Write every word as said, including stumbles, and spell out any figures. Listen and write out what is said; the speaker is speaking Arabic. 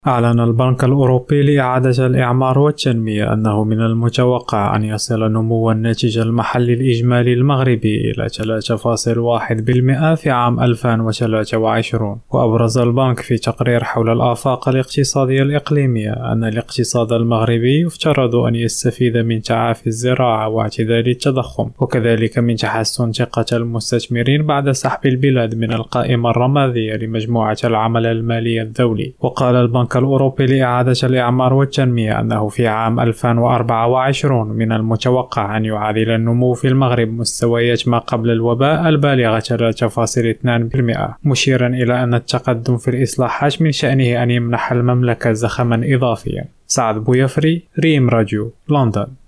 أعلن البنك الأوروبي لإعادة الإعمار والتنمية أنه من المتوقع أن يصل نمو الناتج المحلي الإجمالي المغربي إلى ثلاثة فاصلة واحد بالمئة في عام ألفين وثلاثة وعشرين. وأبرز البنك في تقرير حول الآفاق الاقتصادية الإقليمية أن الاقتصاد المغربي يفترض أن يستفيد من تعافي الزراعة واعتدال التضخم، وكذلك من تحسن ثقة المستثمرين بعد سحب البلاد من القائمة الرمادية لمجموعة العمل المالي الدولي. وقال البنك الأوروبي لإعادة الإعمار والتنمية أنه في عام ألفين وأربعة وعشرين من المتوقع أن يعادل النمو في المغرب مستويات ما قبل الوباء البالغة ثلاثة فاصلة اثنين بالمئة، مشيرا إلى أن التقدم في الإصلاحات من شأنه أن يمنح المملكة زخما إضافيا. سعد بويفري، ريم راديو، لندن.